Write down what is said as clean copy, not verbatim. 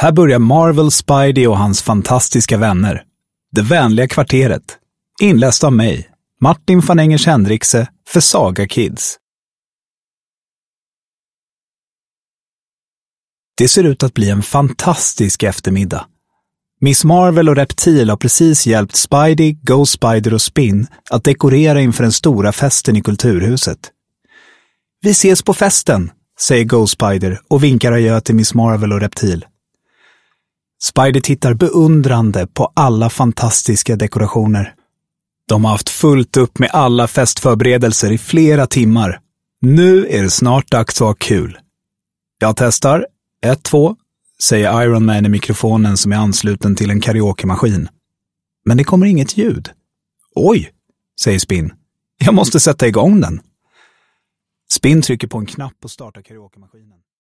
Här börjar Marvel, Spidey och hans fantastiska vänner. Det vänliga kvarteret. Inläst av mig, Martin van Engers Henrikse, för Saga Kids. Det ser ut att bli en fantastisk eftermiddag. Miss Marvel och Reptil har precis hjälpt Spidey, Ghost Spider och Spin att dekorera inför den stora festen i Kulturhuset. Vi ses på festen, säger Ghost Spider och vinkar adjö till Miss Marvel och Reptil. Spider tittar beundrande på alla fantastiska dekorationer. De har haft fullt upp med alla festförberedelser i flera timmar. Nu är det snart dags att ha kul. Jag testar. 1, 2, säger Iron Man i mikrofonen som är ansluten till en karaokemaskin. Men det kommer inget ljud. Oj, säger Spin. Jag måste sätta igång den. Spin trycker på en knapp och startar karaokemaskinen.